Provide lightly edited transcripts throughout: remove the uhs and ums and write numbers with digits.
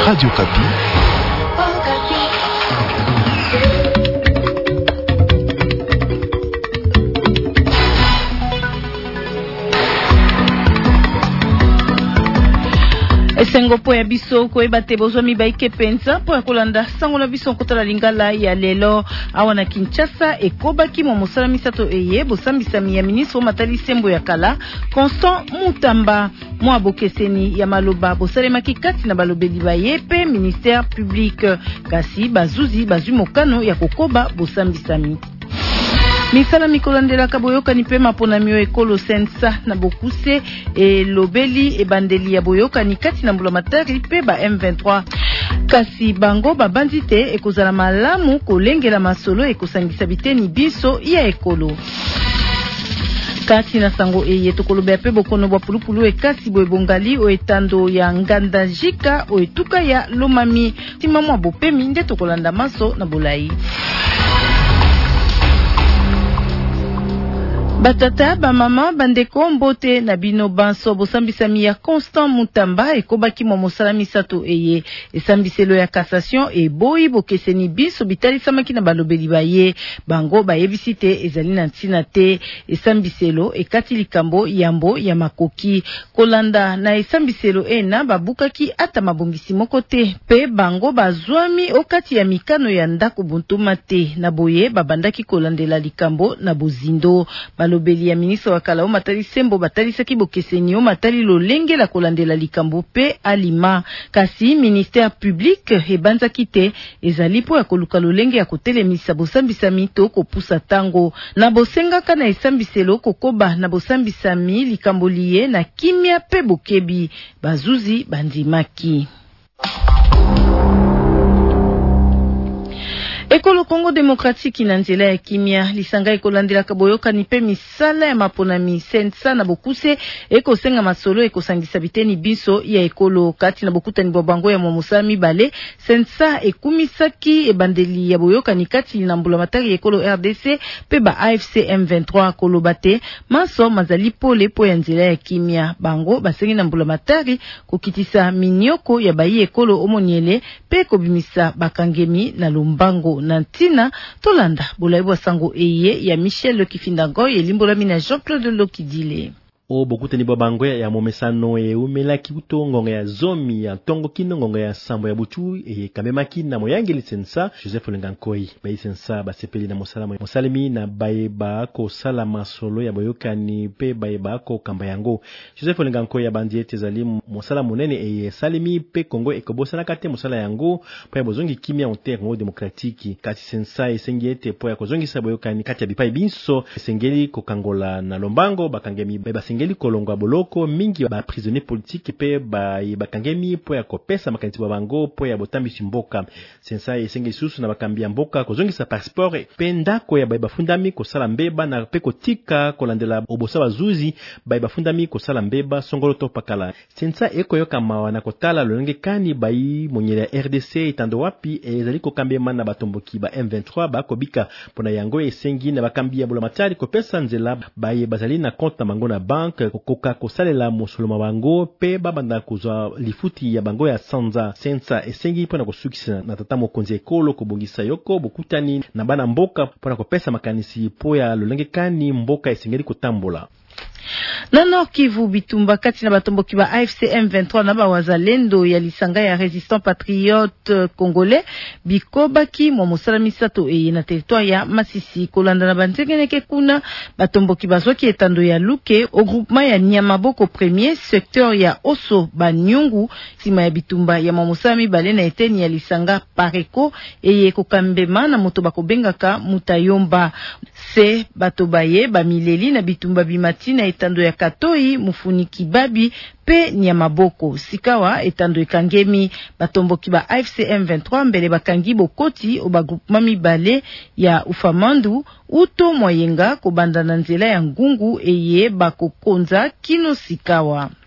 Radio Kapi. Esengo po ya biso ko ebate bozwa mibaike penza po ya kolanda sango na biso kotala lingala ya lelo awa na Kinshasa ekobaki mo mosala misato eye bosambisami ya ministre Matali Sembo ya kala Constant Mutamba mo abokeseni ya maloba bosalemaki kati na balobeli baye pe ministère public kasi bazuzi bazwi mokano ya kokoba bosambisami. Misala mikolandela kaboyoka ni pema pona mio ekolo sensa na bokuse e lobeli e bandeli ya boyoka ni kati na mbulamatari pe ba M23 kasi bango babandite ekozala malamu kolengela masolo ekosangisa biteni biso ya ekolo. Kati na sango eye tokolobe pe bokono bwa pulupulu ekasi boebongali o etando ya nganda jika o etuka ya lomami timamwa bopemi nde tokolanda maso na bolai. Batata, ba mama, bandeko, mbote, na bino banso, bosambisami ya Constant Mutamba, ekobaki mo mosala misato eye, esambiselo ya cassation, e boi bokeseni biso, bitali samaki na balobeli baye, bango, ba ebisite, ezali na ntina te, esambiselo, ekati likambo, yambo, ya makoki, kolanda, na esambiselo ena, babukaki ata mabongisi moko te, pe bango, bazwami, okati ya mikano ya ndako buntuma te, na boye, babandaki kolandela likambo, na bozindo, lobeli ya ministre wa kala Matali Sembo batalisaki bokeseni Matali lolenge la kolandela likambo pe alima kasi ministère public ebanzaki te ezali po ya koluka lolenge ya kotelemisa bosambisami to kopusa tango na bosengaka na esambiselo kokoba na bosambisami likambo liye na kimia pe bokebi bazuzi bandimaki. Ekolo Congo Démocratique na nzela ya kimia lisanga ekolandela kaboyoka ni pe misala ya maponami sensa na bokuse ekosenga masolo ekosangisa biteni biso ya ekolo kati na bokuta ni bobango ya momosami bale sensa ekumisaki ebandeli ya boyoka ni kati na mbulamatari ekolo RDC pe ba AFC M23 kolobate maso mazali pole po ya nzela ya kimia bango basengi na mbulamatari kokitisa minyoko ya bayi ekolo omoniele pe kobimisa bakangemi na lombango na ntina tolanda bolaibu sango eye ya Michel Kifindango yelimbola mina Jean-Claude Lokidile. O bokutani babango ya momesano umelaki utongo ya zomi ya tongo kino ngongo ya sambo ya butu kamemaki na moyangi lisensa Joseph Lengankoi bayi sensa basepeli na mosalemi na bayeba ko sala masolo ya boyokani pe bayeba ko kamba yango Joseph Lengankoi ya bandiete zali mosala monene salimi pe Kongo ekobosana kate mosala yango po ya bozongi kimia en terre démocratique kati sensa esengiete po ya kozongi sa boyokani kati ya bipai binso esengeli kokangola na lombango bakangemi basengeli kolonga boloko mingi ba prisonnier politique pe bakangemi po ya kopesa makanisi bango po ya botambisi mboka sensa esengeli susu na bakambi ya mboka kozongisa passeport pe ndako ya bafundami kosala mbeba na pe kotika kolandela obosa bazuzi bafundami kosala mbeba songolo to pakala sensa ekoyoka mawa na kotala lolenge kani bayi monyele RDC itando wapi ezali kokambema na batomboki ba M23 bakobika pona yango esengi na bakambi ya bulamatari kopesa nzela bazali na compte na bango na bank kokoka kosalela mosoloma bango pe babanda kozwa lifuti ya bango ya sanza sensa esengi pona kosukisa na tata mokonzi ekolo kobongisa yoko bokutani na bana mboka pona kopesa makanisi po ya lolenge kani mboka esengeli kotambola. Na Nord Kivu bitumba kati na batomboki ba AFC M23 na ba wazalendo ya lisanga ya résistant patriote congolais bikobaki mo mosala misato na territoire ya Masisi kolanda na banzengeneke kuna batomboki bazwaki etando ya Luke au groupement ya Nyamaboko premier secteur ya Oso Banyungu sima ya bitumba ya momosami bale na eteni ya lisanga Pareko kokambema na moto bakobengaka Mutayomba se batobaye bamileli na bitumba bimati na etando ya Katoi mufuniki babi pe Nyamaboko sikawa etando ekangemi batomboki ba AFC M23 mbele bakangi bokoti oba groupement mibale ya Ufamandu uto moyenga kobanda na nzela ya ngungu bakokonza kino sikawa.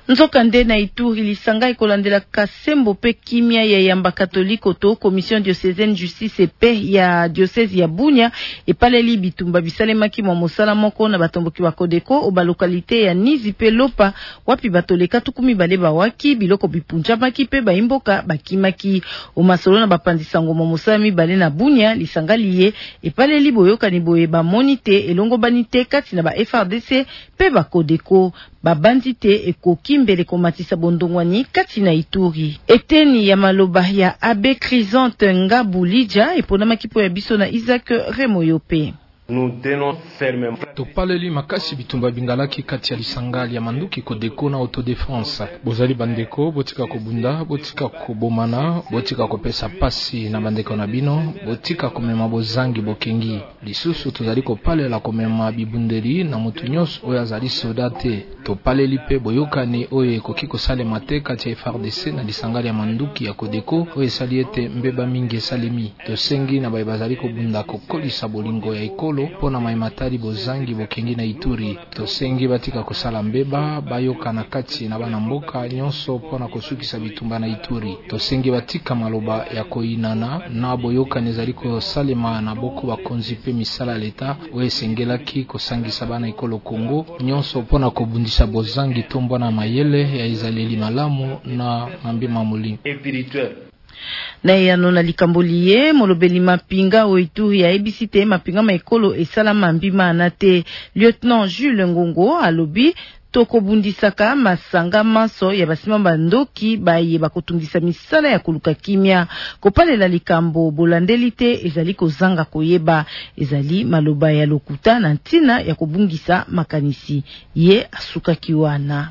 Nzokande na Ituri lisanga ikolandela kasembo pe kimia ya yamba katoliko to commission diocésaine justice et paix ya diocèse ya Bunia epaleli bitumba bisalemaki mwa mosala moko na batomboki wa Kodeko o ba localité ya Nizi pe Lopa wapi batoleka tukumi baleba waki biloko bipunja maki pe baimboka bakimaki o masolo na bapandisango mwa mosala mibale na Bunia lisanga liye epaleli boyokani boye ba monite elongo banite kati na ba FRDC pe ba Kodeko babandite ekoki mbele komatisa bondongwani kati na Ituri. Eteni ya maloba ya Abbé Chrysanthe Ngabulija epona makipo ya biso na Isaac Remoyope. Nous tenons fermement. Topaleli makasi bitumba bingalaki kati ya lisangali ya manduki Kodeko na autodéfense. Bozali bandeko, botika kobunda, botika kobomana, botika kopesa pasi na bandeko na bino, botika komema bozangi bokengi. Lisusu tozali kopalela komema bibundeli na mutu nyonso oyo azali soda te. Topaleli pe boyokani oyo ekoki kosalema te kati ya FARDC na lisangali ya manduki ya Kodeko oyo esali ete mbeba mingi esalemi. Tosengi na baye bazali kobunda kokolisa bolingo ya ekolo pona maimatari bozangi bokengi na Ituri. Tosengi batika kosala mbeba bayoka na kati na bana mboka nyonso pona kosukisa bitumba na Ituri. Tosengi batika maloba ya koinana na boyoka nezali kosalema na boko bakonzi pe misala leta oyo esengelaki kosangisa bana ekolo Kongo nyonso pona kobundisa bozangi tombo na mayele ya ezaleli malamu na mambima muli Spirituel. Na yano na likambolie molobeli mapinga o Ituri ya ebisite mapinga maekolo esala mambima anate lieutenant Jules Ngongo alobi toko bundisaka masanga maso ya basima bandoki baye bakotungisa misala ya koluka kimia kopalela likambo bolandelite ezali kozanga koyeba ezali maloba ya lokuta na ntina ya kobungisa makanisi ye asuka kiwana.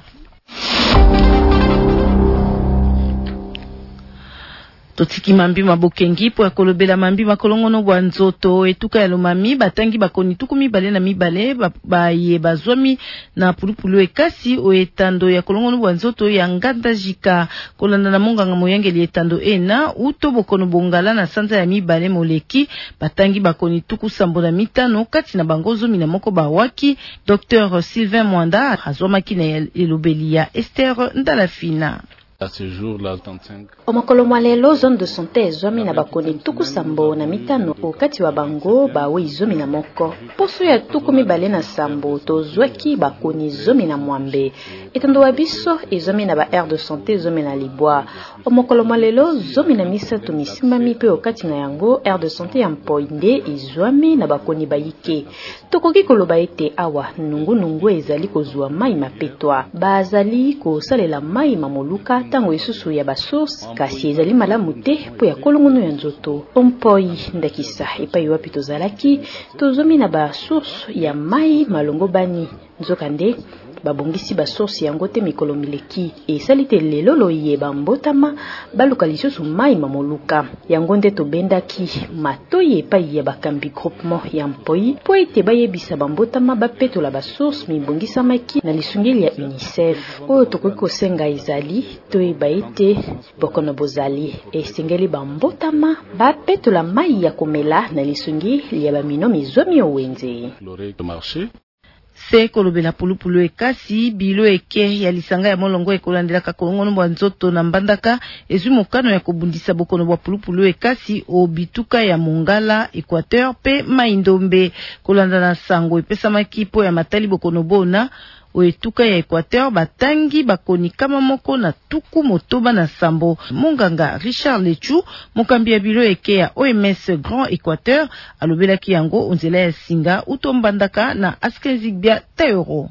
Totiki mambi mabokengi po ya kolobela mambi makolongono bwa nzoto etuka ya lomami batangi bakoni tukumi bale na mibale baye bazwami na pulupulu ekasi o etando ya kolongono bwa nzoto ya nganda jika kolanda na monganga moyangeli etando ena uto bokono bongala na sanza ya mibale moleki batangi bakoni tuku sambo na mitano kati na bangozo mina moko bawaki. Dr Sylvain Mwanda azwamaki na elobeli ya Esther Ndalafina. À ce jour-là, 35. Omakolo mwalelo zone de santé zomi na bakoni tuku sambo na mitano okati wa bango bawe izomi na moko. Poso ya tuku mibale na sambo tozwaki bakoni zomi na mwambe. Etando wa biso izomi na ba aire de santé zomi na libwa. Omakolo mwalelo zomi na misato misimami pe okati na yango aire de santé ya Mpoinde izomi na bakoni bayike. Tokoki koloba ete awa nungu ezali kozwa mai mapetwa. Bazali kosalela mai mamoluka tango isusu ya basource kasi ezali malamu te po ya kolongono ya nzoto. Ompoi ndakisa epai wapi tozalaki tozomi na basource ya mai malongo bani nzokande babongisi basource yango te mikolo mileki esalite lelo loyeba mbotama baluka lisusu mai mamoluka yango nde tobendaki matoyi epai ya bakambi groupement ya Mpoi po ete bayebisa bambotama bapetola basource mibongisamaki na lisungeli ya UNICEF oyo tokoki kosenga ezali toyeba ete bokono bozali esengeli bambotama bapetola mai ya komela na lisungeli ya bamino mizomi owenze. Se kolobela pulupulu ekasi bilo eke ya lisanga ya molongo ekolandela kolongono bwa nzoto na mbandaka ezwi mokano ya kobundisa bokono bwa pulupulu ekasi o bituka ya Mongala Equateur pe Maindombe kolanda na sango epesamaki po ya matali bokono bona o etuka ya Equateur batangi bakoni kama moko na tuku motoba na sambo. Monganga Richard Lechu mokambi ya bilo eke ya OMS Grand Equateur alobelaki yango onzela ya singa utombandaka na Askenzigbia Taero.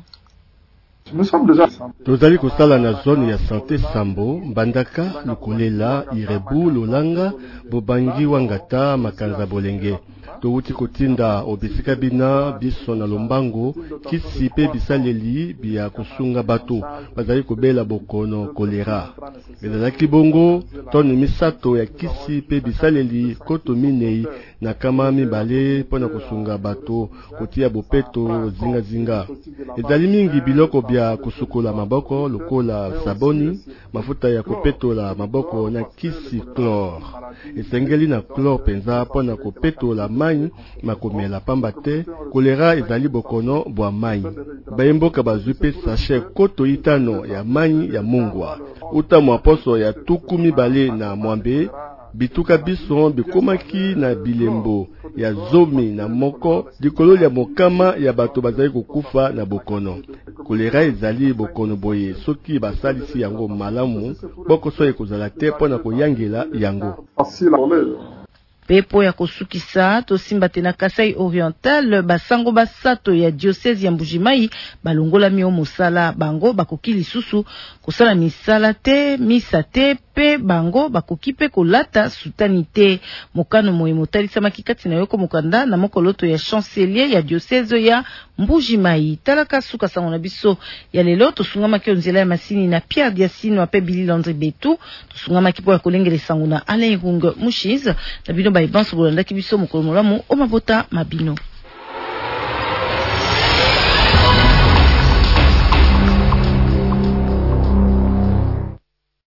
Tozali kosala na zone ya santé Sambo, Mbandaka, Lukolela, Irebu, Lolanga, Bobangi, Wangata, Makanza Bolenge. Touti kotinda obisika bina biso na Lombango kisi pe bisaleli bia kusunga bato bazali kobela bokono kolera. Ezalaki bongo toni misato ya kisi pe bisaleli koto minei na kama mibale pona kusunga bato kotia bopeto zinga. Ezali mingi biloko bya kusukola maboko lokola saboni, mafuta ya kopetola maboko na kisi chlore. Esengeli na chlore penza pona kopetola mai makomela pamba te kolera ezali bokono bwa mai. Bayemboka bazwi sachet koto itano ya mai ya mungwa. Uta mwaposo ya tuku mibale na mwambe, bituka biso bikomaki na bilembo ya zomi na moko likolo ya mokama ya bato bazali kokufa na bokono. Kolera ezali bokono boye soki basalisi yango malamu bokoso ekozala te pona koyangela yango. Pepo ya kosukisa tosimba tena Kasai Oriental basango basato ya diocese ya Mbujimai balongola mio mosala bango bakoki lisusu kosala misala te misa te pe bango bakoki pe kolata sutani te. Mokano moye motalisa makikati na yoko mokanda na mokoloto ya chancelier ya diocese ya Mbujimai. Talaka suka sango na biso ya lelo tosungama ki onzela ya masini na Pierre Diasino ape Billy Landry Betu tosungama ki po ya kolengele sango na Alain Rung Mushiz na bino ba ibanso bolanda ki biso mokolo molamu o mabota mabino.